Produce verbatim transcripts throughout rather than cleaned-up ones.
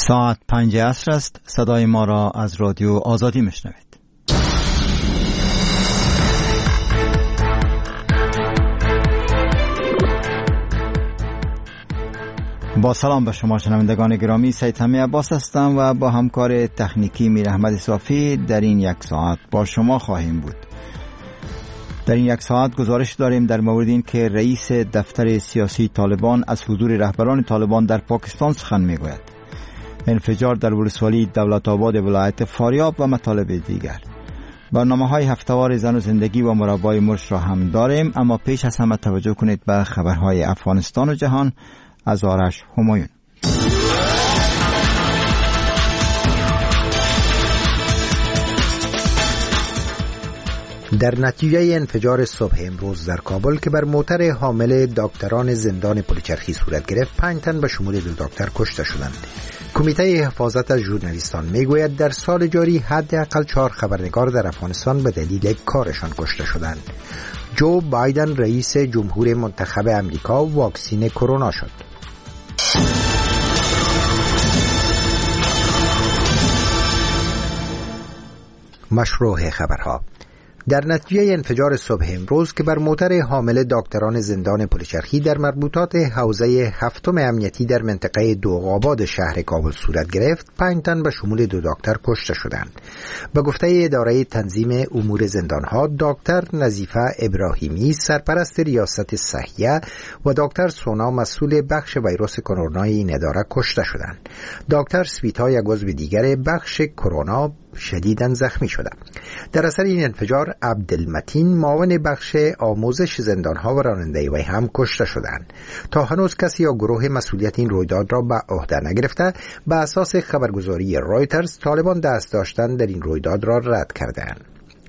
ساعت پنج عصر است. صدای ما را از رادیو آزادی میشنوید. با سلام به شما شنوندگان گرامی، سید حمی عباس هستم و با همکار تکنیکی میر احمد صافی در این یک ساعت با شما خواهیم بود. در این یک ساعت گزارش داریم در مورد این که رئیس دفتر سیاسی طالبان از حضور رهبران طالبان در پاکستان سخن میگوید، انفجار در ولسوالی دولت آباد ولایت فاریاب و مطالب دیگر. برنامه‌های هفته‌وار زن و زندگی و مربای مرش را هم داریم، اما پیش از همه توجه کنید به خبرهای افغانستان و جهان از آرش همایون. در نتیجه انفجار صبح امروز در کابل که بر موتر حامل دکتران زندان پلچرخی صورت گرفت، پنج تن به شمول دو دکتر کشته شدند. کمیته حفاظت از ژورنالیستان میگوید در سال جاری حداقل چهار خبرنگار در افغانستان به دلیل کارشان کشته شدند. جو بایدن رئیس جمهور منتخب امریکا واکسین کرونا شد. مشروع خبرها. در نتیجه انفجار صبح امروز که بر موتر حامل دکتران زندان پلچرخی در مربوطات حوزه هفتم امنیتی در منطقه دوغاباد شهر کابل صورت گرفت، پنج تن به شمول دو دکتر کشته شدند. به گفته اداره تنظیم امور زندانها، دکتر نظیفه ابراهیمی سرپرست ریاست صحیه و دکتر سونا مسئول بخش ویروس کرونا این اداره کشته شدند. دکتر سویتا یک عضو دیگر بخش کرونا شدیداً زخمی شده. در اثر این انفجار عبدالمتین معاون بخش آموزش زندانها و راننده وی هم کشته شدند. تا هنوز کسی یا گروه مسئولیت این رویداد را به عهده نگرفته. به اساس خبرگزاری رایترز، طالبان دست داشتن در این رویداد را رد کردند.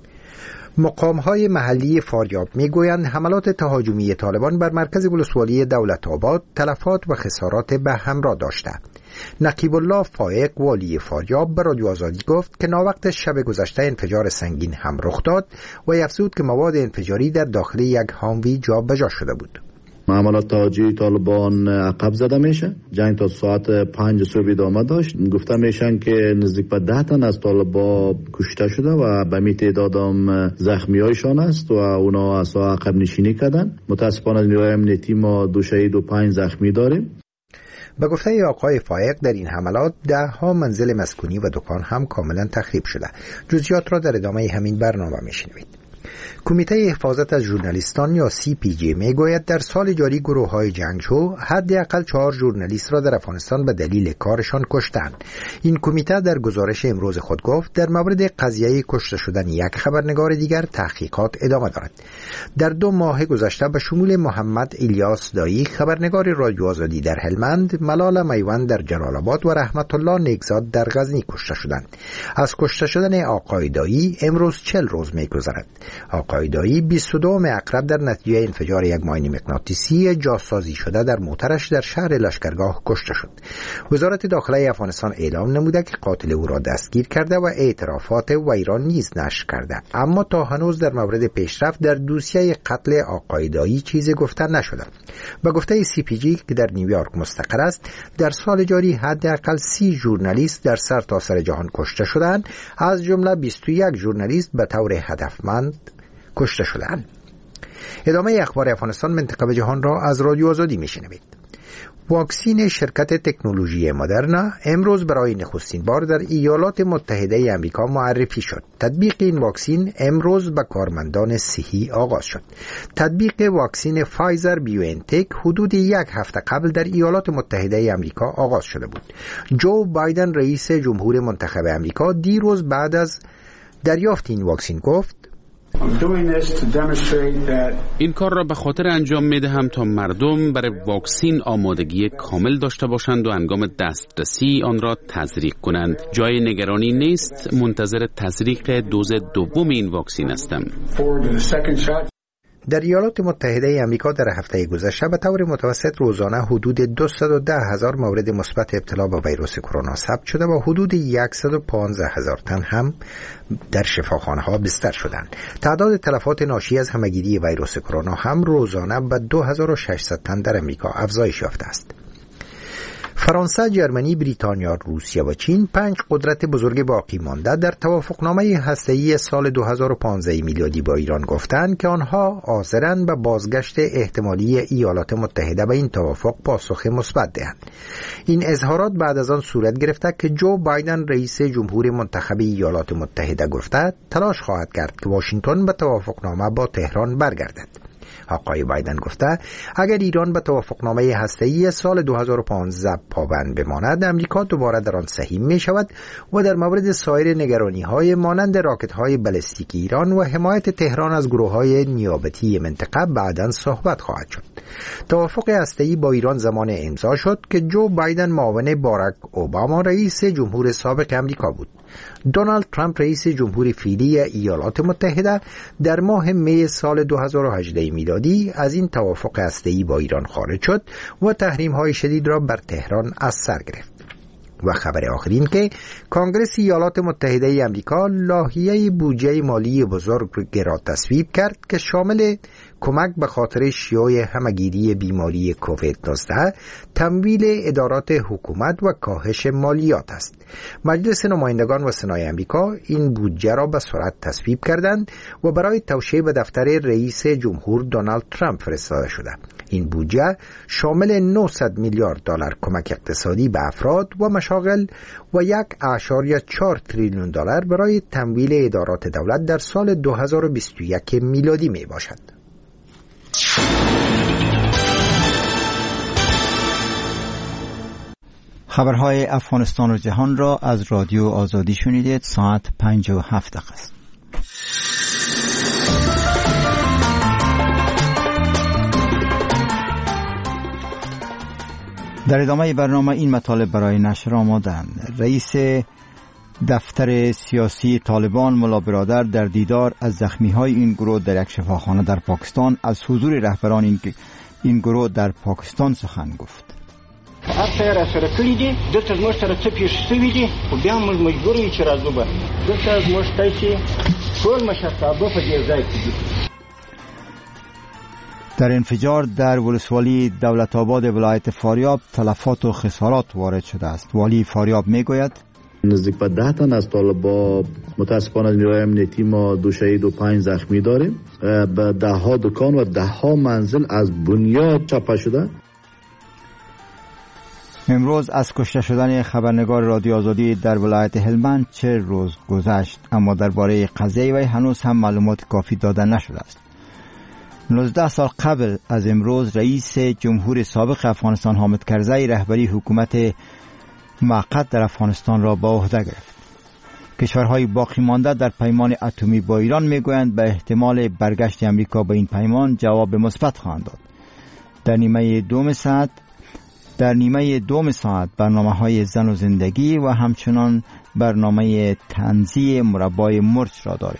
مقام‌های محلی فاریاب میگویند حملات تهاجمی طالبان بر مرکز ولسوالی دولت آباد تلفات و خسارات به همراه داشته. نقیب الله فائق والی فاریاب به رادیو آزادی گفت که ناوقت شب گذشته انفجار سنگین هم رخ داد و افزود که مواد انفجاری در داخل یک هاموی جابجا شده بود. عملات تهاجمی طالبان عقب زده میشه. جنگ تا ساعت پنج صبح ادامه داشت. گفته میشن که نزدیک به ده تن از طالبان کشته شده و به می تعداد هم زخمی هایشان است و اونا از عقب نشینی کردن. متاسفانه نیروهای امنیتی ما دو شهید و پنج زخمی داریم. به گفته آقای فائق در این حملات ده ها منزل مسکونی و دکان هم کاملا تخریب شده. جزئیات را در ادامه همین برنامه میشنوید. کمیته حفاظت از ژورنالیستان یا سی پی جی میگوید در سال جاری گروه‌های جنگجو حداقل چهار ژورنالیست را در افغانستان به دلیل کارشان کشتند. این کمیته در گزارش امروز خود گفت در مورد قضیه کشته شدن یک خبرنگار دیگر تحقیقات ادامه دارد. در دو ماه گذشته به شمول محمد الیاس دایی خبرنگار رادیو آزادی در هلمند، ملال میوند در جلال آباد و رحمت الله نیکزاد در غزنی کشته شدند. از کشته شدن آقای دایی امروز چهل روز می‌گذرد. آقای دایی بیست و دو اکتبر در نتیجه انفجار یک ماین مغناطیسی جاسازی شده در موترش در شهر لشکرگاه کشته شد. وزارت داخله افغانستان اعلام نموده که قاتل او را دستگیر کرده و اعترافات وی را نیز نشر کرده، اما تا هنوز در مورد پیشرفت در دوسیه قتل آقای دایی چیزی گفته نشده. به گفته سی پی جی که در نیویورک مستقر است، در سال جاری حداقل سی ژورنالیست در سرتاسر جهان کشته شدند، از جمله بیست و یک ژورنالیست به طور هدفمند کشته شدند. ادامه اخبار افغانستان منطقه و جهان را از رادیو آزادی میشنوید. واکسین شرکت تکنولوژی مدرنا امروز برای نخستین بار در ایالات متحده آمریکا معرفی شد. تطبیق این واکسین امروز به کارمندان صحی آغاز شد. تطبیق واکسین فایزر بیوانتک حدود یک هفته قبل در ایالات متحده آمریکا آغاز شده بود. جو بایدن رئیس جمهور منتخب آمریکا دیروز بعد از دریافت این واکسین گفت: این کار را به خاطر انجام میدهم تا مردم برای واکسین آمادگی کامل داشته باشند و هنگام دسترسی آن را تزریق کنند. جای نگرانی نیست، منتظر تزریق دوز دوم این واکسین هستم. در ایالات متحده آمریکا در هفته گذشته به طور متوسط روزانه حدود دویست و ده هزار مورد مثبت ابتلا به ویروس کرونا ثبت شده و حدود صد و پانزده هزار تن هم در شفاخانه‌ها بستر شدند. تعداد تلفات ناشی از همه‌گیری ویروس کرونا هم روزانه به دو هزار و ششصد تن در آمریکا افزایش یافته است. فرانسه، جرمنی، بریتانیا، روسیه و چین پنج قدرت بزرگ باقی مانده در توافقنامه هسته‌ای سال دو هزار و پانزده میلادی با ایران گفتند که آنها حاضرند به بازگشت احتمالی ایالات متحده به این توافق پاسخ مثبت دهند. این اظهارات بعد از آن صورت گرفته که جو بایدن رئیس جمهور منتخب ایالات متحده گفته تلاش خواهد کرد که واشنگتن به توافقنامه با تهران برگردد. آقای بایدن گفته اگر ایران به توافقنامه هسته‌ای سال دو هزار و پانزده پابند بماند، امریکا دوباره در آن سهیم می شود و در مورد سایر نگرانی‌های مانند راکت‌های بالستیک ایران و حمایت تهران از گروه‌های نیابتی منطقه بعداً صحبت خواهد شد. توافق هسته‌ای با ایران زمان امضا شد که جو بایدن معاون باراک اوباما رئیس جمهور سابق امریکا بود. دونالد ترامپ رئیس جمهور فعلی ایالات متحده در ماه می سال دو هزار و هجده میلادی از این توافق هسته‌ای با ایران خارج شد و تحریم‌های شدید را بر تهران از سر گرفت. و خبر آخرین که کنگره ایالات متحده امریکا لایحه بودجه مالی بزرگ را تصویب کرد که شامل کمک به خاطر شیوع همهگیری بیماری کووید نوزده، تمویل ادارات حکومت و کاهش مالیات است. مجلس نمایندگان و سنای امریکا این بودجه را به سرعت تصویب کردند و برای توشیح به دفتر رئیس جمهور دونالد ترامپ فرستاده شده. این بودجه شامل نهصد میلیارد دلار کمک اقتصادی به افراد و مشاغل و یک اشاریه چهار تریلیون دلار برای تمویل ادارات دولت در سال دو هزار و بیست و یک میلادی می باشد. خبرهای افغانستان و جهان را از رادیو آزادی شنیدید. ساعت پنج و هفت دقیقه است. در ادامه برنامه این مطالب برای نشر آمادند. رئیس دفتر سیاسی طالبان ملا برادر در دیدار از زخمی‌های این گروه در یک شفاخانه در پاکستان از حضور رهبران این این گروه در پاکستان سخن گفت. هر څه را سره کړی دي دلته زموږ سره څه پیښ شوي دي خو بیا موږ مجبور یو چې راځو به دلته زموږ تاسې ټول مشرتابه په دې ځای کې دي. در انفجار در ولسوالی دولت آباد ولایت فاریاب تلفات و خسارات وارد شده است. والی فاریاب میگوید نزدیک به ده تن از طالبان متاسفانه نیروی امنیتی ما دو شهید و پنج زخمی داریم. به ده ها دکان و ده ها منزل از بنیاد چپه شده. امروز از کشته شدن خبرنگار رادیو آزادی در ولایت هلمند چه روز گذشت، اما درباره قضیه وی هنوز هم معلومات کافی داده نشده است. نوزده سال قبل از امروز رئیس جمهور سابق افغانستان حامد کرزی رهبری حکومت موقت در افغانستان را به عهده گرفت. کشورهای باقی مانده در پیمان اتمی با ایران میگویند به احتمال برگشت امریکا به این پیمان جواب مثبت خواهند داد. در نیمه دوم ساعت در نیمه دوم ساعت برنامه‌های زن و زندگی و همچنان برنامه طنزی مربای مرچ را داریم.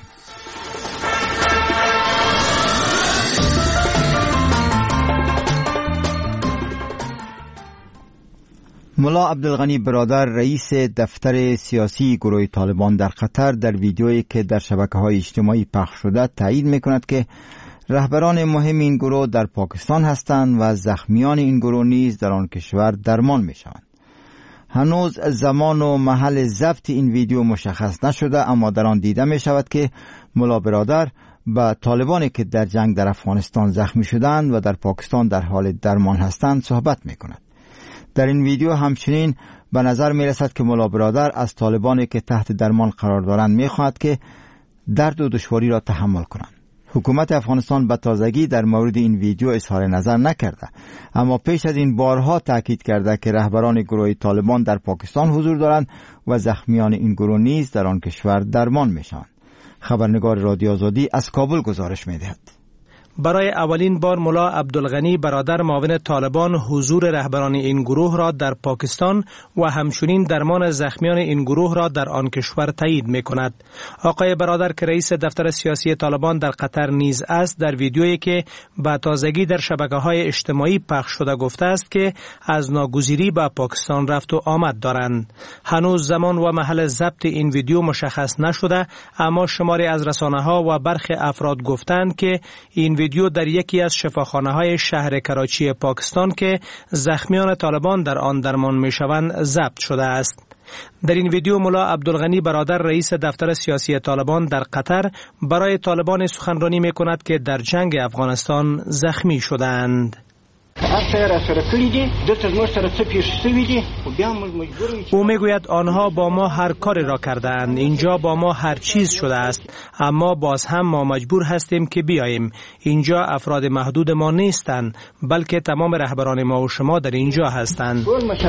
ملا عبدالغنی برادر رئیس دفتر سیاسی گروه طالبان در قطر در ویدیویی که در شبکه‌های اجتماعی پخش شده تایید می‌کند که رهبران مهم این گروه در پاکستان هستند و زخمیان این گروه نیز در آن کشور درمان می‌شوند. هنوز زمان و محل ضبط این ویدیو مشخص نشده، اما در آن دیده می‌شود که ملا برادر با طالبانی که در جنگ در افغانستان زخمی شدند و در پاکستان در حال درمان هستند صحبت می‌کند. در این ویدیو همچنین به نظر می رسد که ملا برادر از طالبانی که تحت درمان قرار دارند می خواهد که درد و دشواری را تحمل کنند. حکومت افغانستان به تازگی در مورد این ویدیو اظهار نظر نکرده، اما پیش از این بارها تاکید کرده که رهبران گروه طالبان در پاکستان حضور دارند و زخمیان این گروه نیز در آن کشور درمان می شوند. خبرنگار رادیو آزادی از کابل گزارش می دهد. برای اولین بار ملا عبدالغنی برادر معاون طالبان حضور رهبران این گروه را در پاکستان و همچنین درمان زخمیان این گروه را در آن کشور تایید می کند. آقای برادر که رئیس دفتر سیاسی طالبان در قطر نیز است، در ویدیویی که با تازگی در شبکه‌های اجتماعی پخش شده گفته است که از ناگزیری به پاکستان رفت و آمد دارند. هنوز زمان و محل ضبط این ویدیو مشخص نشده، اما شماری از رسانه‌ها و برخی افراد گفتند که این ویدیو ویدیو در یکی از شفاخانه‌های شهر کراچی پاکستان که زخمیان طالبان در آن درمان می‌شوند ضبط شده است. در این ویدیو ملا عبدالغنی برادر رئیس دفتر سیاسی طالبان در قطر برای طالبان سخنرانی می‌کند که در جنگ افغانستان زخمی شدند. او میگوید آنها با ما هر کاری را کردند، اینجا با ما هر چیز شده است، اما باز هم ما مجبور هستیم که بیاییم. اینجا افراد محدود ما نیستند، بلکه تمام رهبران ما و شما در اینجا هستند.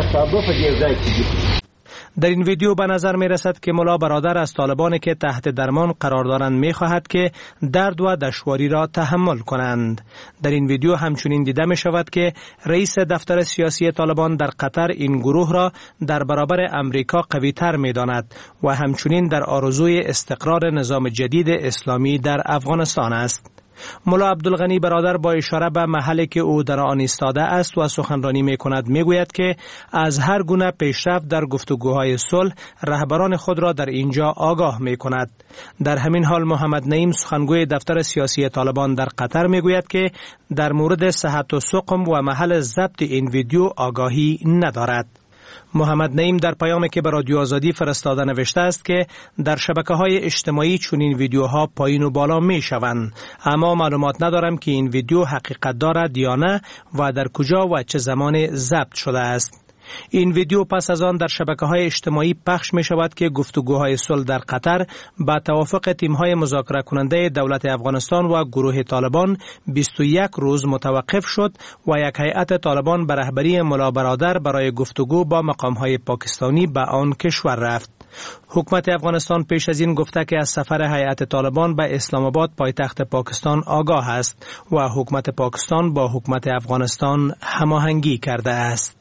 در این ویدیو به نظر می رسد که ملا برادر از طالبانی که تحت درمان قرار دارند می خواهد که درد و دشواری را تحمل کنند. در این ویدیو همچنین دیده می شود که رئیس دفتر سیاسی طالبان در قطر این گروه را در برابر امریکا قوی تر می داند و همچنین در آرزوی استقرار نظام جدید اسلامی در افغانستان است. ملا عبدالغنی برادر با اشاره به محلی که او در آن ایستاده است و سخنرانی می کند می گوید که از هر گونه پیشرفت در گفتگوهای صلح رهبران خود را در اینجا آگاه می کند. در همین حال محمد نعیم سخنگوی دفتر سیاسی طالبان در قطر می گوید که در مورد صحت و سقم و محل ضبط این ویدیو آگاهی ندارد. محمد نعیم در پیامی که به رادیو آزادی فرستاده نوشته است که در شبکه‌های اجتماعی چنین ویدیوها پایین و بالا می شوند، اما معلومات ندارم که این ویدیو حقیقت دارد یا نه و در کجا و چه زمان ضبط شده است. این ویدیو پس از آن در شبکه‌های اجتماعی پخش می شود که گفتگوهای صلح در قطر با توافق تیم‌های مذاکره کننده دولت افغانستان و گروه طالبان بیست و یک روز متوقف شد و یک هیئت طالبان به رهبری ملا برادر برای گفتگو با مقام‌های پاکستانی به آن کشور رفت. حکومت افغانستان پیش از این گفته که از سفر هیئت طالبان به اسلام آباد پایتخت پاکستان آگاه است و حکومت پاکستان با حکومت افغانستان هماهنگی کرده است.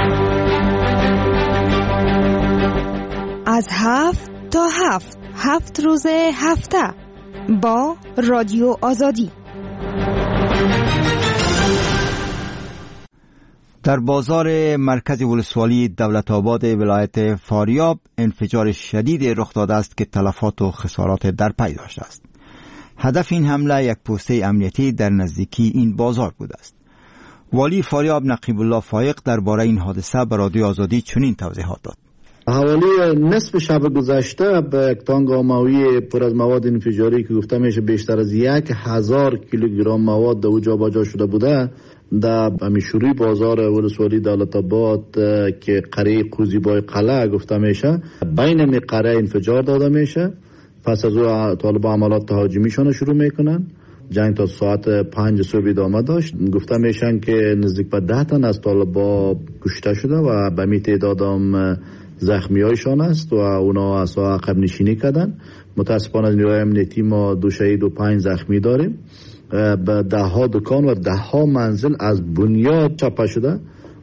از هفت تا هفت هفت روز هفته با رادیو آزادی. در بازار مرکز ولسوالی دولت آباد ولایت فاریاب انفجار شدید رخ داده است که تلفات و خسارات در پی داشته است. هدف این حمله یک پوسته امنیتی در نزدیکی این بازار بوده است. والی فاریاب نقیب الله فایق درباره این حادثه به رادیو آزادی چنین توضیحات داد. حوالی نصف شب گذشته به یک تانک آموی پر از مواد انفجاری که گفته میشه بیشتر از یک هزار کیلوگرم مواد در اوجا باجا شده بوده در امیشوری بازار ولسوالی دولت آباد که قریه قوزیبای قلعه گفته میشه بین می قریه انفجار داده میشه. پس از او طالبان عملات تهاجمیشان شروع میکنن. جنگ تا ساعت پنج صبح ادامه داشت. گفته میشن که نزدیک به ده تن از طالبان کشته شده و به می تعداد هم زخمی هایشان است و اونا از عقب نشینی کردن. متاسفانه از نیروهای امنیتی ما دو شهید و پنج زخمی داریم. به ده ها دکان و ده ها منزل از بنیاد چپه شده.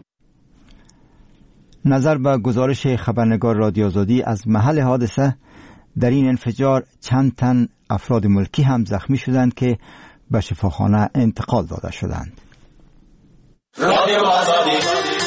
نظر به گزارش خبرنگار رادیو آزادی از محل حادثه در این انفجار چند تن افراد ملکی هم زخمی شدند که به شفاخانه انتقال داده شدند. رادیو آزادی.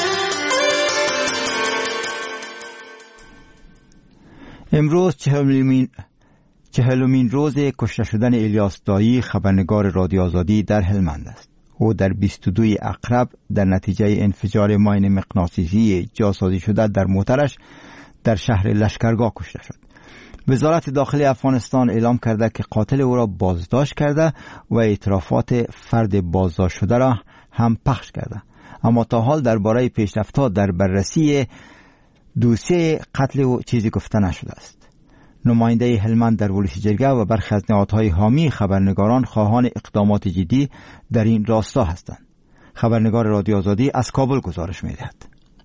امروز چهلمین چهلمین روز کشته شدن الیاس دایی خبرنگار رادیو آزادی در هلمند است. او در بیست و دو اقرب در نتیجه انفجار ماین مغناطیسی جاسازی شده در موترش در شهر لشکرگاه کشته شد. وزارت داخلی افغانستان اعلام کرده که قاتل او را بازداشت کرده و اعترافات فرد بازداشت شده را هم پخش کرده، اما تا حال درباره پیشرفت‌ها در بررسی دوسیه قتل او چیزی گفته نشده است. نماینده هلمند در ولسی جرگه و برخی از نهادهای حامی خبرنگاران خواهان اقدامات جدی در این راستا هستند. خبرنگار رادیو آزادی از کابل گزارش می‌دهد.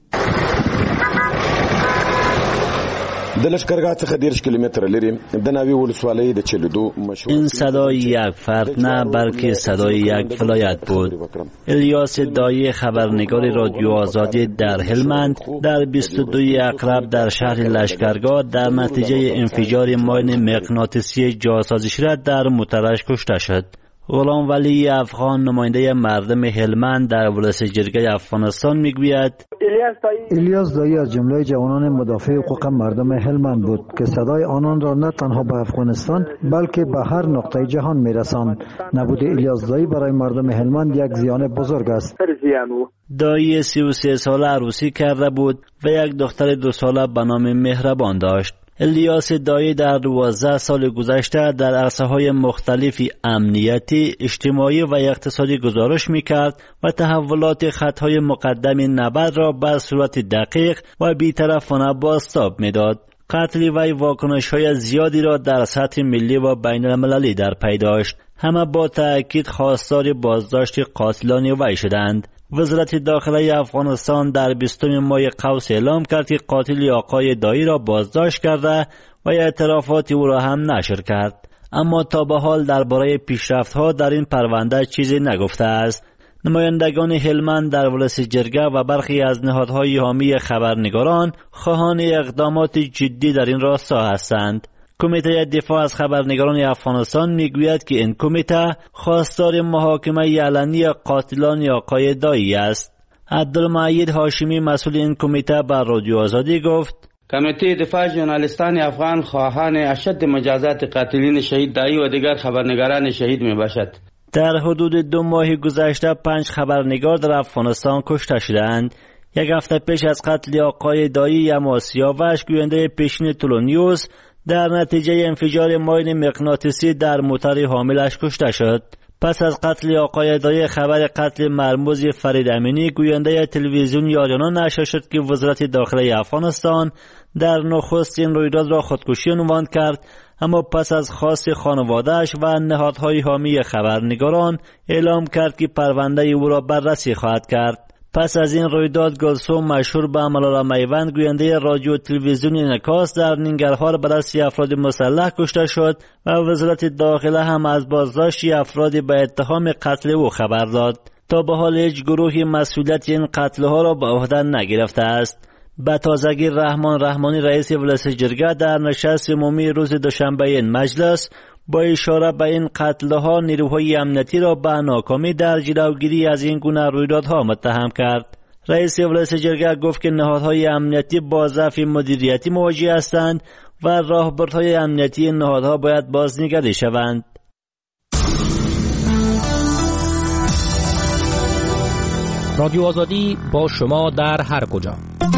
این صدای یک فرد نه بلکه صدای یک ولایت بود. الیاس دایی خبرنگار رادیو آزادی در هلمند در بیست و دو اقرب در شهر لشکرگاه در نتیجه انفجار ماین مغناطیسی جاسازی شده در موترش کشته شد. غلام ولی افغان نماینده مردم هلمند در ولایت جرگه افغانستان میگوید الیاس دایی از جمله جوانان مدافع حقوق مردم هلمند بود که صدای آنان را نه تنها به افغانستان بلکه به هر نقطه جهان میرساند. نبود الیاس دایی برای مردم هلمند یک زیان بزرگ است. دایی سی و سه ساله عروسی کرده بود و یک دختر دو ساله به نام مهربان داشت. الیاس دایی در دوازده سال گذشته در عرصه‌های مختلفی امنیتی، اجتماعی و اقتصادی گزارش می‌کرد و تحولات خطهای مقدم نبرد را به صورت دقیق و بی‌طرفانه بازتاب می‌داد. قتل وی واکنش‌های زیادی را در سطح ملی و بین‌المللی در پی داشت. همه با تأکید خواستار بازداشت قاتلان وی شدند. وزارت داخله افغانستان در بیستم ماه قوس اعلام کرد که قاتل آقای دایی را بازداشت کرده و اعترافات او را هم نشر کرد، اما تا به حال درباره پیشرفت‌ها در این پرونده چیزی نگفته است. نمایندگان هلمند در ولایت جرگه و برخی از نهادهای حامی خبرنگاران خواهان اقدامات جدی در این راستا هستند. کمیته دفاع از خبرنگاران افغانستان میگوید که این کمیته خواستار محاکمه علنی قاتلان آقای دایی است. عبدالمعید هاشمی مسئول این کمیته بر رادیو آزادی گفت: کمیته دفاع ژورنالیستان افغان خواهان اشد مجازات قاتلین شهید دایی و دیگر خبرنگاران شهید می باشد. در حدود دو ماه گذشته پنج خبرنگار در افغانستان کشته شدند. یک هفته پیش از قتل آقای دایی یما سیاوش گوینده پیشین تولونیوس در نتیجه انفجار ماین مغناطیسی در موتور حاملش کشته شد. پس از قتل آقای دایی خبر قتل مرموز فرید امینی گوینده تلویزیون یاریانا نشر شد که وزارت داخله افغانستان در نخست این رویداد را خودکشی عنوان کرد، اما پس از خواست خانواده‌اش و نهادهای حامی خبرنگاران اعلام کرد که پرونده او را بررسی خواهد کرد. پس از این رویداد گلسوم مشهور به ملالا میوند گوینده رادیو و تلویزیون انعکاس در ننگرهار بر دست افراد مسلح کشته شد و وزارت داخله هم از بازداشت افرادی به اتهام قتل او خبر داد. تا به حال هیچ گروهی مسئولیت این قتل‌ها را به عهده نگرفته است. به تازگی رحمان رحمانی رئیس ولایت جرگه در نشست عمومی روز دوشنبه این مجلس با اشاره به این قتل‌ها نیروهای امنیتی را به ناکامی در جلوگیری از این گونه رویدادها متهم کرد. رئیس ولایت جرگه گفت که نهادهای امنیتی با ضعف مدیریتی مواجه هستند و راهبردهای امنیتی نهادها باید بازنگری شوند. رادیو آزادی با شما در هر کجا.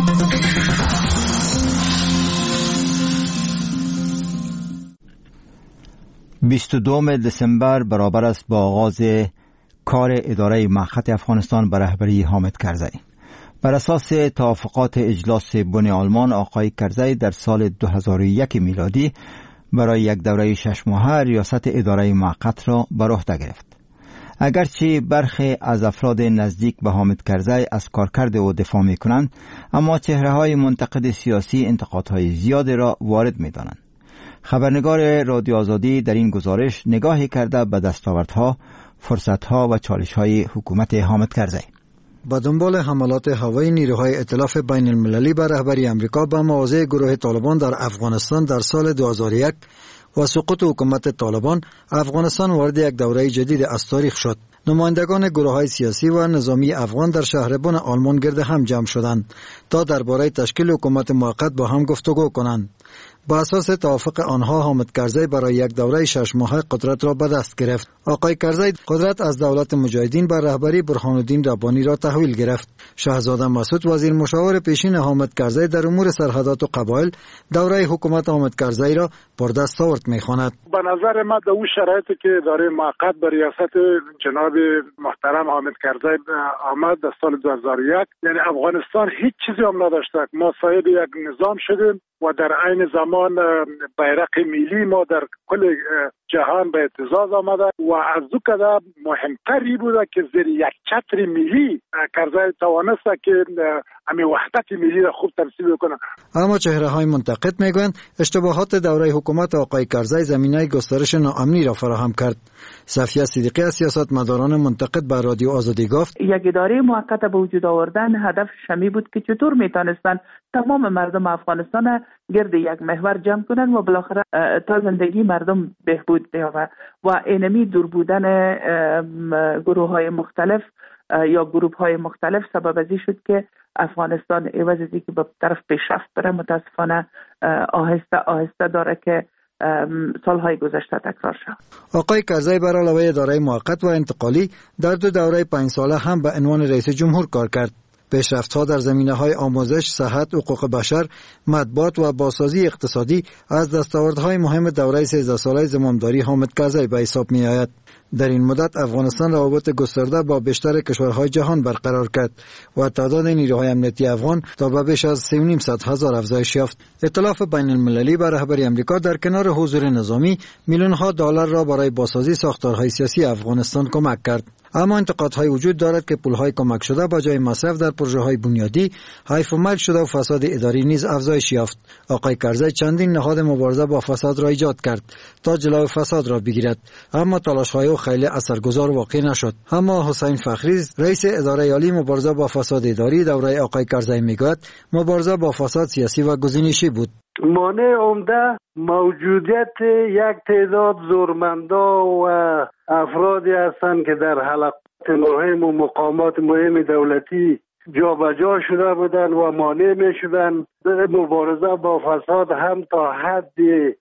بیست و دوم دسامبر برابر است با آغاز کار اداره مخط افغانستان به رهبری حامد کرزی. بر اساس توافقات اجلاس بن آلمان، آقای کرزی در سال دو هزار و یک میلادی برای یک دوره شش ماهه ریاست اداره مخط را بر عهده گرفت. اگرچه برخی از افراد نزدیک به حامد کرزی از کارکرد او دفاع می کنند، اما چهره‌های منتقد سیاسی انتقادهای زیاد را وارد می دانند. خبرنگار رادیو آزادی در این گزارش نگاهی کرده به دستاوردها، فرصتها و چالش‌های حکومت حامد کرزی. با دنبال حملات هوایی نیروهای ائتلاف بین المللی به رهبری امریکا به مواضع گروه طالبان در افغانستان در سال دو هزار و یک و سقوط حکومت طالبان، افغانستان وارد یک دوره جدید از تاریخ شد. نمایندگان گروه‌های سیاسی و نظامی افغان در شهر بن آلمان گرد هم جمع شدند تا درباره تشکیل حکومت موقت با هم گفتگو کنند. با اساس توافق آنها حامد کرزی برای یک دوره شش ماهه قدرت را به دست گرفت. آقای کرزی قدرت از دولت مجاهدین بر رهبری برهان الدین ربانی را تحویل گرفت. شاهزاده مسعود وزیر مشاور پیشین حامد کرزی در امور سرحدات و قبایل دوره حکومت حامد کرزی را پردست آورد می‌خواند. به نظر من در اون شرایطی که اداره موقت به ریاست جناب محترم حامد کرزی آمد در سال دو هزار و یک، یعنی افغانستان هیچ چیزی هم نداشت. ما صاحب یک نظام شدیم و در عین زمان بیرق ملی ما در کل جهان به اعتزاز آمده و از دو کده مهمتری بوده که زیر یک چتر ملی کرزی توانسته که همین وحدت ملی را خوب تمثیل بکنه. اما چهره‌های منتقد میگویند اشتباهات دوره حکومت آقای کرزی زمینه گسترش ناامنی را فراهم کرد. صفیه صدیقی از سیاستمداران منتقد به رادیو آزادی گفت یک اداره موقت به وجود آوردن هدف شمی بود که چطور میتونستن تمام مردم افغانستان گرد یک محور جمع کنن و بالاخره تا زندگی مردم بهبود بیاورد و اینمی دور بودن گروه های مختلف یا گروه های مختلف سبب ازی شد که افغانستان عوض از اینکه به طرف پیشرفت بره متاسفانه آهسته آهسته داره که سالهای گذشته تکرار شد. آقای کرزی بر علاوه اداره موقت و انتقالی در دو دوره پنج ساله هم به عنوان رئیس جمهور کار کرد. پیشرفت‌ها در زمینه‌های آموزش، صحت، حقوق بشر، مطبوعات و بازسازی اقتصادی از دستاوردهای مهم دوره سیزده ساله زمامداری حامد کرزی به حساب می‌آید. در این مدت افغانستان روابط گسترده با بیشتر کشورهای جهان برقرار کرد و تعداد نیروهای امنیتی افغان تا به بیش از سه و نیم صد هزار افزایش یافت. ائتلاف بین المللی به رهبری آمریکا در کنار حضور نظامی میلیون‌ها دلار را برای بازسازی ساختارهای سیاسی افغانستان کمک کرد. اما انتقادهای وجود دارد که پولهای کمک شده با جای مصرف در پروژه‌های بنیادی حیف و ملک شده و فساد اداری نیز افزایش یافت. آقای کرزی چندین نهاد مبارزه با فساد را ایجاد کرد تا جلوی فساد را بگیرد، اما تلاش‌های او خیلی اثرگذار واقع نشد. اما حسین فخری رئیس اداره عالی مبارزه با فساد اداری دوره آقای کرزی میگوید مبارزه با فساد سیاسی و گزینشی بود. مانع عمده موجودیت یک تعداد زورمندا و افرادی هستند که در حلقات مهم و مقامات مهم دولتی جابجا شده بودند و مانع می شدند. مبارزه با فساد هم تا حد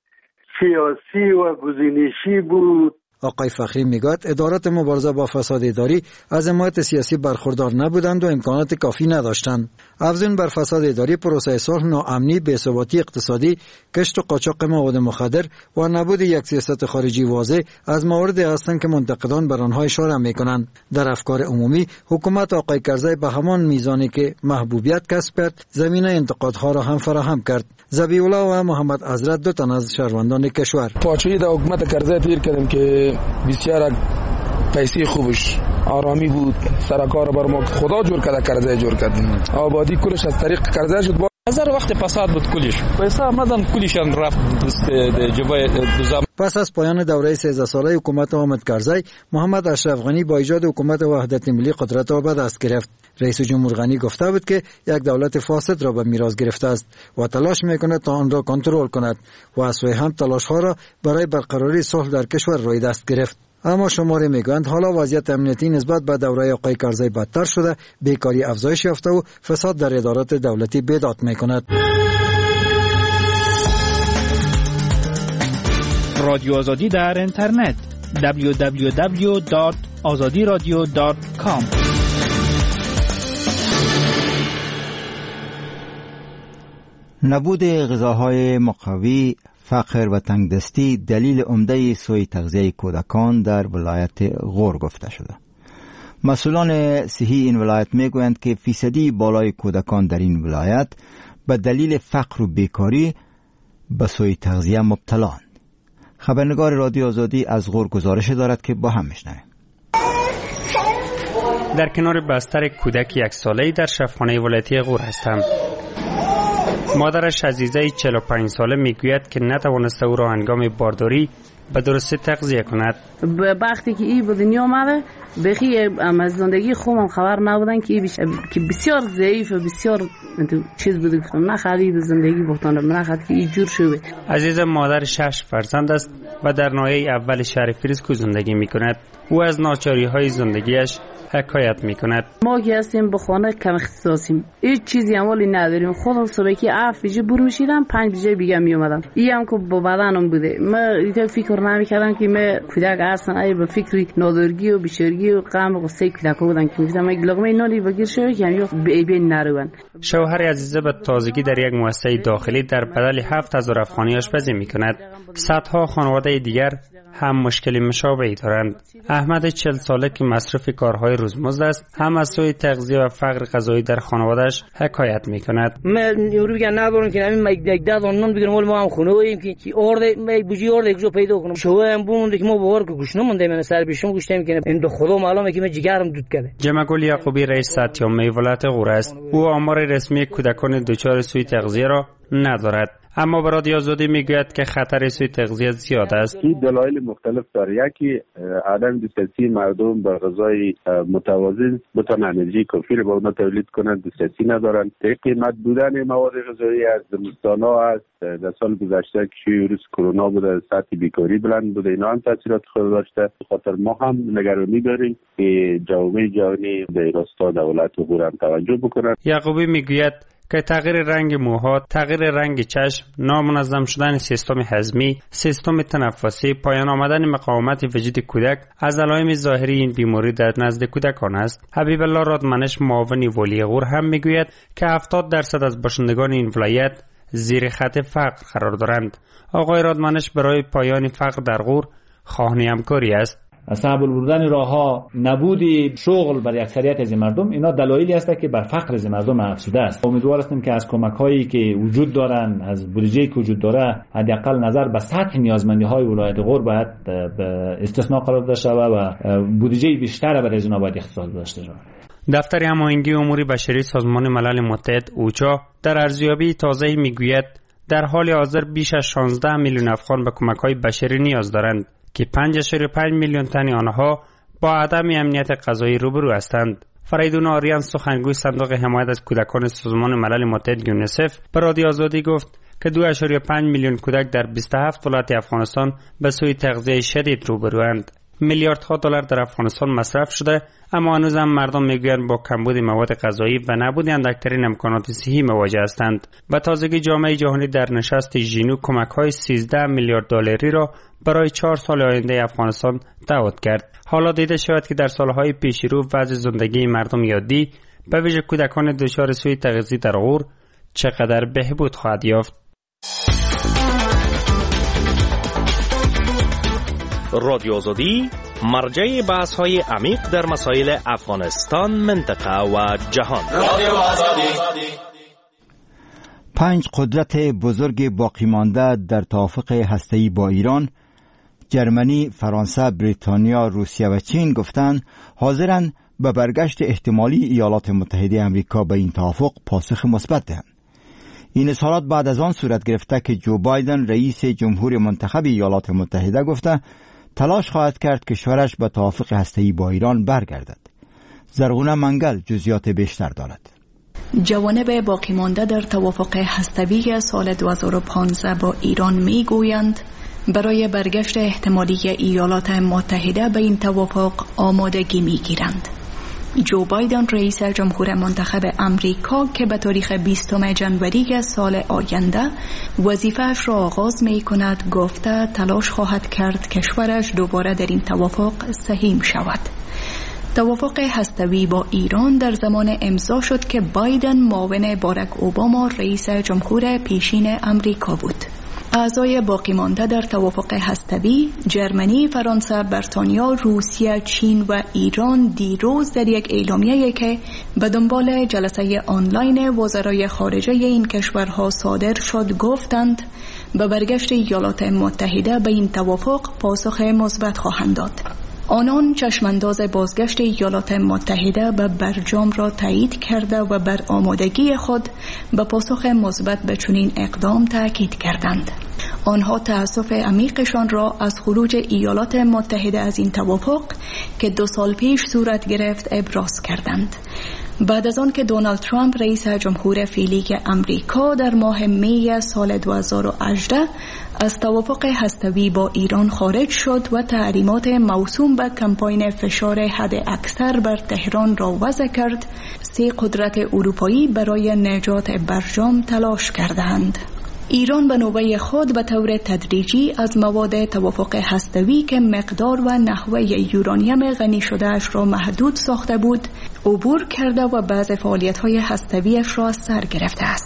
سیاسی و گزینشی بود. آقای فخری میگوید ادارات مبارزه با فساد اداری از حمایت سیاسی برخوردار نبودند و امکانات کافی نداشتند. افزون بر فساد اداری، پروسه صلح، ناامنی، بی‌ثباتی اقتصادی، کشت و قاچاق مواد مخدر و نبود یک سیاست خارجی واضح از مواردی هستند که منتقدان بر آنها اشاره میکنند. در افکار عمومی حکومت آقای کرزی به همان میزانی که محبوبیت کسب کرد زمینه انتقادها را هم فراهم کرد. ذبیح الله و محمد حضرت دو تن از شهروندان کشور پاچوی در حکومت کرزی تیر کردیم که بسیار پیسی خوبش آرامی بود، سرکار بر ما خدا جور کرده کرزی جور کردیم. آبادی کلش از طریق کرزی شد. هزار وقت فساد بود کلش پیسه آمدن کلشان رفت دست جبای دوزام. پس از پایان دوره سیزده ساله حکومت حامد کرزی، محمد اشرف غنی با ایجاد حکومت وحدت ملی قدرت را به دست گرفت. رئیس جمهور غنی گفته بود که یک دولت فاسد را به میراث گرفته است و تلاش میکند تا آن را کنترل کند و از سوی هم تلاش‌ها را برای برقراری صلح در کشور روی دست گرفت. اما شماری میگویند حالا وضعیت امنیتی نسبت به دوره آقای کرزی بدتر شده، بیکاری افزایش یافته و فساد در ادارات دولتی بیداد میکند. رادیو آزادی در اینترنت دبلیو دبلیو دبلیو دات آزادی رادیو دات کام. نبود غذاهای مقوی، فقر و تنگدستی دلیل عمده سوء تغذیه کودکان در ولایت غور گفته شده. مسئولان صحی این ولایت میگویند که فیصدی بالای کودکان در این ولایت به دلیل فقر و بیکاری به سوء تغذیه مبتلاند. خبرنگار رادیو آزادی از غور گزارش دارد که با هم میشنویم. در کنار بستر کودک یک ساله‌ای در شفاخانه ولایتی غور هستم. مادرش عزیزه چهل و پنج ساله میگوید که نتوانسته او را هنگام بارداری به درستی تغذیه کند. وقتی که این به دنیا آمده بخی از زندگی خوبم خبر نبودن که که بسیار ضعیف و بسیار چیز بوده که نخواهید زندگی بختانه نخواهد که این جور شده. عزیز مادر شش فرزند است و در ناحیه اول شهر فریسکو زندگی می کند. او از ناچاری های زندگیش حکایت می کند. ما که هستیم به خانه کم اختصاصیم، هیچ چیزی اموالی نداریم. خودم صبح که اف بیجه برو میشیدم پنج بیجه بیگه می اومدم. این هم که با بدنم بوده. ما ایتا فکر نمی کردم که ما کودک هستن ای به فکری نادرگی و بیچارگی و غم و غصه کودک بودن که میگفتم یک لقمه نانی بگیر شوی که یا بی بی نروان. شوهر عزیزه به تازگی در یک مؤسسه داخلی در بدل هفت هزار افغانی آشپزی می کند. صدها خانواده دیگر هم مشکلی مشابهی دارند. احمد چهل ساله که مصرف کارهای روزمزد است هم از سوی تغذیه و فقر غذایی در خانواده‌اش حکایت می‌کند. من یورو میگن ندارم که همین یک ده دانون بگیرم ولی ما هم خونه‌ایم که کی ارده می بوجی ارده جو پیدا کنم. شو هم بوند که ما باور که گوش نمونده من سر بیشم گوش نمی‌کنه. این دو خدا معلومه که من جگرم دود کرده. جمعگل یعقوبی رئیس ساتیامه ولایت غور است. او آمار رسمی کودکان دچار سوی تغذیه را ندارد، اما به رادیو آزادی میگوید که خطر سوی تغذیه زیاد است. این دلایل مختلف داره. یکی عدم دسترسی مردم به غذای متوازن، بتوان انرژی کافی را به اونها تولید کنند، دسترسی ندارند. قیمت بودن مواد غذایی از زمستان‌ها است. در سال گذشته که ویروس کرونا بوده، سطح بیکاری بلند بوده، اینا هم تاثیرات خود داشته. خاطر ما هم نگرانی داریم که جامعه جهانی به راستا دولت و غور هم توجه بکنند. یعقوبی میگوید که تغییر رنگ موها، تغییر رنگ چشم، نامنظم شدن سیستم هضمی، سیستم تنفسی، پایان آمدن مقاومت وجود کودک از علائم ظاهری این بیماری در نزد کودکان است. حبیب الله رادمنش معاون والی غور هم میگوید که هفتاد درصد از باشندگان این ولایت زیر خط فقر قرار دارند. آقای رادمنش برای پایان فقر در غور خواهان همکاری است. صعب بردن راهها، نبود شغل برای اکثریت از مردم، اینا دلایلی است که بر فقر از مردم افزوده است. امیدوار هستیم که از کمک‌هایی که وجود دارن، از بودجه‌ای که وجود داره، حداقل نظر به سطح نیازمندی‌های ولایت غور باید به استثناء قرار داده شود و بودجه بیشتر برای اینا باید اختصاص داشته شود. دفتر هماهنگی امور بشری سازمان ملل متحد اوچا در ارزیابی تازه‌ای میگوید در حال حاضر بیش از شانزده میلیون افغان به کمک‌های بشری نیاز دارند که پنج ممیز پنج میلیون تن آنها با عدم امنیت غذایی روبرو هستند. فریدون آریان سخنگوی صندوق حمایت از کودکان سازمان ملل متحد یونیسف به رادیو آزادی گفت که دو ممیز پنج میلیون کودک در بیست و هفت ولایت افغانستان به سوی تغذیه شدید روبروند. میلیاردها دلار در افغانستان مصرف شده، اما هنوز هم مردم میگویند با کمبود مواد غذایی و نبود اندکترین امکانات صحی مواجه هستند. به تازگی جامعه جهانی در نشست ژینو کمک‌های سیزده میلیارد دلاری را برای چهار سال آینده افغانستان دعوت کرد. حالا دیده شود که در سالهای پیش رو وضع زندگی مردم یادی به ویژه کودکان دچار سوی تغذیه در غور چقدر بهبود خواهد یافت. رادیو آزادی مرجع بحث‌های عمیق در مسائل افغانستان، منطقه و جهان. رادیو آزادی. پنج قدرت بزرگ باقی مانده در توافق هسته‌ای با ایران، جرمنی، فرانسه، بریتانیا، روسیه و چین گفتند حاضرند به برگشت احتمالی ایالات متحده آمریکا به این توافق پاسخ مثبت دهند. این اظهارات بعد از آن صورت گرفته که جو بایدن رئیس جمهور منتخب ایالات متحده گفته تلاش خواهد کرد کشورش به توافق هسته‌ای با ایران برگردد. زرغونه منگل جزئیات بیشتر دارد. جوانب باقی مانده در توافق هسته‌ای سال دو هزار و پانزده با ایران میگویند برای برگشت احتمالی ایالات متحده به این توافق آمادگی میگیرند. جو بایدن رئیس جمهور منتخب امریکا که به تاریخ بیستم ژانویه سال آینده وظیفه‌اش را آغاز می کند گفته تلاش خواهد کرد کشورش دوباره در این توافق سهیم شود. توافق هسته‌ای با ایران در زمان امضا شد که بایدن معاون باراک اوباما رئیس جمهور پیشین امریکا بود. اعضای باقی مانده در توافق هسته‌ای جرمنی، فرانسه، بریتانیا، روسیه، چین و ایران دیروز در یک اعلامیه‌ای که به دنبال جلسه آنلاین وزرای خارجه این کشورها صادر شد گفتند به برگشت ایالات متحده به این توافق پاسخ مثبت خواهند داد. آنان چشمانداز بازگشت ایالات متحده به برجام را تایید کرده و بر آمادگی خود به پاسخ مثبت به چنین اقدام تاکید کردند. آنها تأسف عمیقشان را از خروج ایالات متحده از این توافق که دو سال پیش صورت گرفت ابراز کردند. بعد از آن که دونالد ترامپ رئیس جمهور فعلی امریکا در ماه می سال دو هزار و هجده از توافق هسته‌ای با ایران خارج شد و تحریمات موسوم به کمپاین فشار حد اکثر بر تهران را وضع کرد، سه قدرت اروپایی برای نجات برجام تلاش کردند. ایران به نوبه خود به طور تدریجی از مواد توافق هسته‌ای که مقدار و نحوه یورانیم غنی شده‌اش را محدود ساخته بود، عبور کرده و بعض فعالیت‌های هسته‌ای‌اش را سر گرفته است.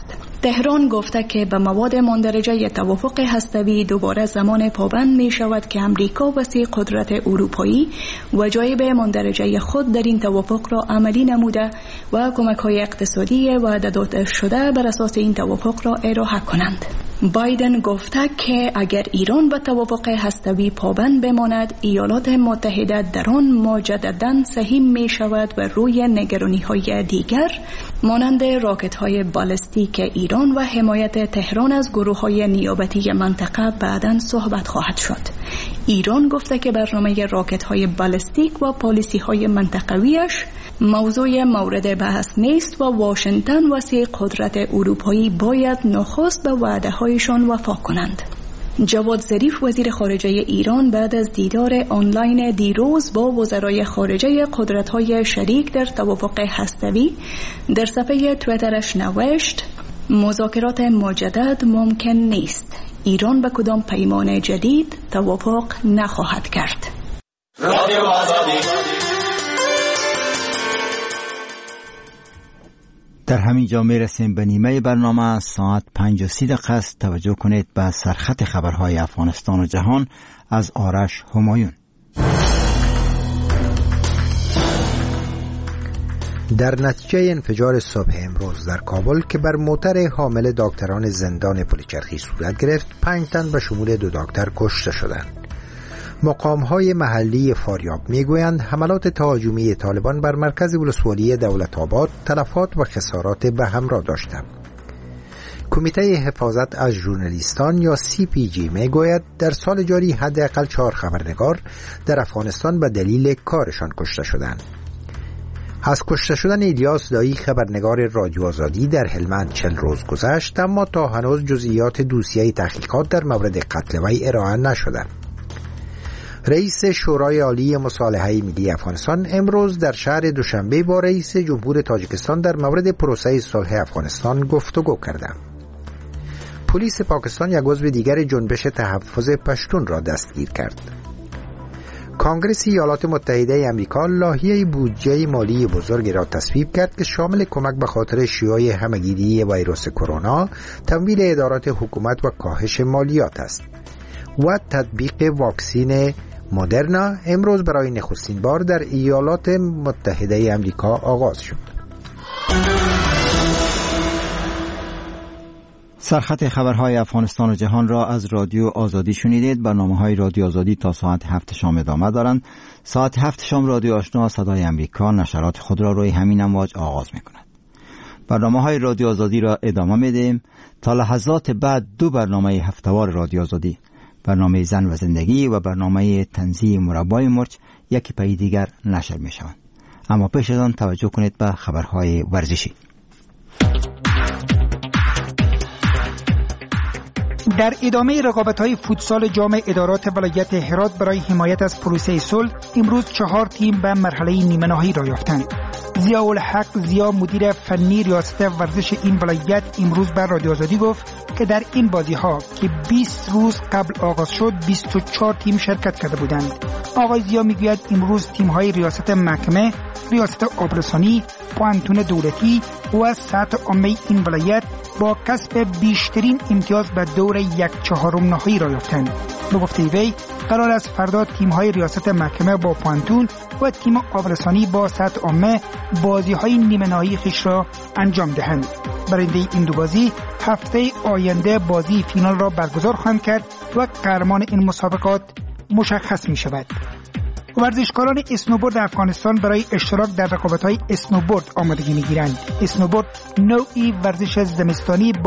تهران گفته که به مواد مندرجه توافق هسته‌ای دوباره زمان پابند می شود که امریکا و سه قدرت اروپایی وجایب مندرجه خود در این توافق را عملی نموده و کمک‌های اقتصادی وعده داده شده بر اساس این توافق را ارائه کنند. بایدن گفته که اگر ایران به توافق هسته‌ای پابند بماند، ایالات متحده در آن مجدداً سهیم می شود و روی نگرانی‌های دیگر مانند راکت‌های بالستیک ایران و حمایت تهران از گروه‌های نیابتی منطقه بعداً صحبت خواهد شد. ایران گفته که برنامه راکت‌های بالستیک و پالیسی‌های منطقویش موضوع مورد بحث نیست و واشنگتن و سه قدرت اروپایی باید نخست به وعده‌هایشان وفا کنند. جواد ظریف وزیر خارجه ایران بعد از دیدار آنلاین دیروز با وزرای خارجه قدرت‌های شریک در توافق هسته‌ای در صفحه توییترش نوشت: مذاکرات مجدد ممکن نیست. ایران به کدام پیمان جدید توافق نخواهد کرد. رادیو آزادی. در همین جا می رسیم به نیمه برنامه. ساعت پنج و سی دقیقه است. توجه کنید به سرخط خبرهای افغانستان و جهان از آرش همایون. در نتیجه انفجار صبح امروز در کابل که بر موتر حامل دکتران زندان پلچرخی صورت گرفت، پنج تن به شمول دو دکتر کشته شدند. مقام‌های محلی فاریاب می‌گویند حملات تهاجمی طالبان بر مرکز ولسوالی دولت‌آباد تلفات و خسارات به همراه داشتند. کمیته حفاظت از ژورنالیستان یا سی پی جی می‌گوید در سال جاری حداقل چهار خبرنگار در افغانستان به دلیل کارشان کشته شدند. از کشته شدن الیاس دایی خبرنگار رادیو آزادی در هلمند چند روز گذشت، اما تا هنوز جزئیات دوسیه تحقیقات در مورد قتل وی ارائه نشده. رئیس شورای عالی مصالحه ملی افغانستان امروز در شهر دوشنبه با رئیس جمهور تاجیکستان در مورد پروسه صلح افغانستان گفتگو کردند. پلیس پاکستان یک عضو دیگر جنبش تحفظ پشتون را دستگیر کرد. کانگرس ایالات متحده آمریکا لایحه بودجه مالی بزرگی را تصویب کرد که شامل کمک به خاطر شیوع همهگیری ویروس کرونا، تمویل ادارات حکومت و کاهش مالیات است. و تطبیق واکسین مدرنا امروز برای نخستین بار در ایالات متحده آمریکا آغاز شد. سرخط خبرهای افغانستان و جهان را از رادیو آزادی شنیدید. برنامه‌های رادیو آزادی تا ساعت هفت شام ادامه دارند. ساعت هفت شام رادیو آشنا صدای امریکا نشرات خود را روی همین امواج آغاز می‌کند. برنامه‌های رادیو آزادی را ادامه می‌دهیم. تا لحظات بعد دو برنامه هفته‌وار رادیو آزادی، برنامه زن و زندگی و برنامه تنزیه مربای مرچ یکی پی دیگر نشر می‌شوند. اما پیش از آن توجه کنید به خبرهای ورزشی. در ادامه رقابت‌های فوتسال جام ادارات ولایت هرات برای حمایت از پروسه صلح، امروز چهار تیم به مرحله نیمه نهایی را یافتند. ضیاءالحق زیا مدیر فنی ریاست ورزش این ولایت امروز بر رادیو آزادی گفت که در این بازی‌ها که بیست روز قبل آغاز شد بیست و چهار تیم شرکت کرده بودند. آقای زیا میگوید امروز تیم‌های ریاست محکمه، ریاست آبرسانی، پوانتون دولتی و سطح عامه این ولایت با کسب بیشترین امتیاز به دور یک چهارم نهایی را یافتند. به گفته وی قرار است فردا تیم‌های ریاست محکمه با پوانتون و تیم آبرسانی با سطح عامه بازی‌های نیمه نهایی خویش را انجام دهند. برنده این دو بازی هفته آینده بازی فینال را برگزار خواهند کرد و قهرمان این مسابقات مشخص می شود. ورزشکاران اسنوبورد افغانستان برای اشتراک در رقابت‌های اسنوبورد آمادگی می‌گیرند. اسنوبورد نوعی ورزش زمستانی